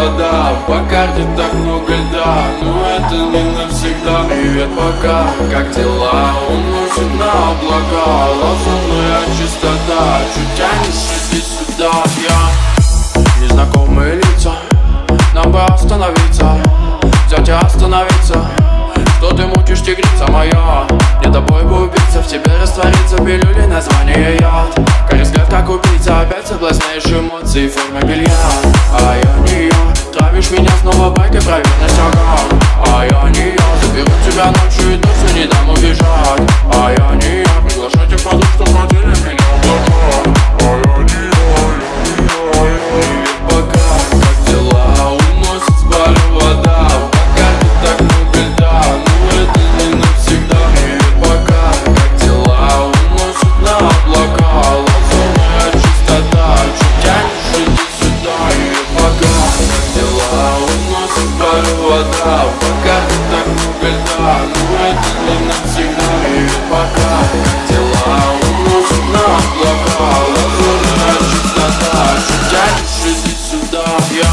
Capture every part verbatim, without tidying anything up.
вода, по карте так много льда, но это не навсегда. Привет, пока, как дела? Уносит на облака лазурная чистота. Чуть тянешь, иди сюда. Я незнакомые лица, нам бы остановиться, взять и остановиться. Что ты мучишь, тигрица моя? Не тобой бы убиться, в тебе растворится пилюли, название яд. Карий взгляд, как убийца, опять соблазняешь эмоции в форме белья. А я не я, травишь меня снова байкой, проверенность ага. А я не я, заберу тебя ночью и точно не дам убежать. А я не я, приглашайте в подруг, что хотели меня облака. А я не я, я не я, я. Привет, пока, как дела? Уносит с бара вода, по карте так много льда, но это не навсегда. Привет, пока, как дела? Уносит на облака лазурная чистота. Чуть тянешь, иди сюда. Привет, пока, как дела? Уносит с бара вода, по карте так много льда, но это не навсегда. Привет, пока, как дела? Уносит на облака лазурная чистота. Чуть тянешь, иди сюда. Я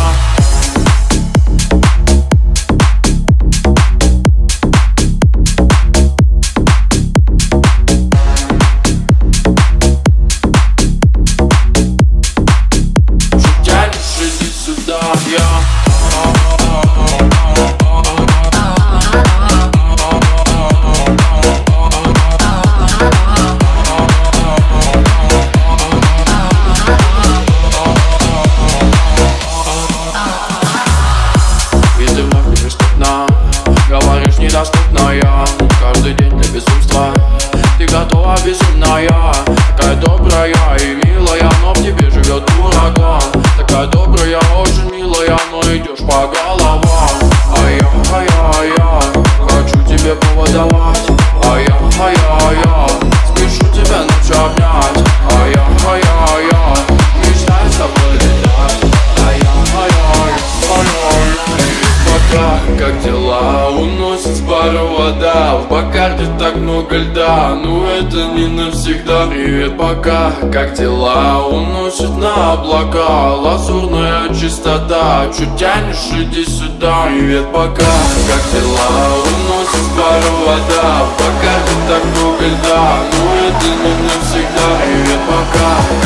иди сюда, я и ты вновь неприступна, говоришь недоступная. Каждый день для безумства ты готова безумная. Такая добрая и милая, но в тебе живет ураган. Такая добрая, очень милая, но идешь по головам. А я, а я, а я хочу тебе повод давать. А я, а я, а я спешу тебя ночью обнять. А я, а я, а я мечтаю с тобой летать. А я, а я, а я, а я, а я. Пока, как дела? Уносит с бара вода, по карте так много льда, но это не навсегда. Привет, пока, как дела? Уносит на облака лазурная чистота. Чуть тянешь, иди сюда. Привет, пока, как дела? Уносит с бара вода, по карте так много льда, но это не навсегда. Привет, пока.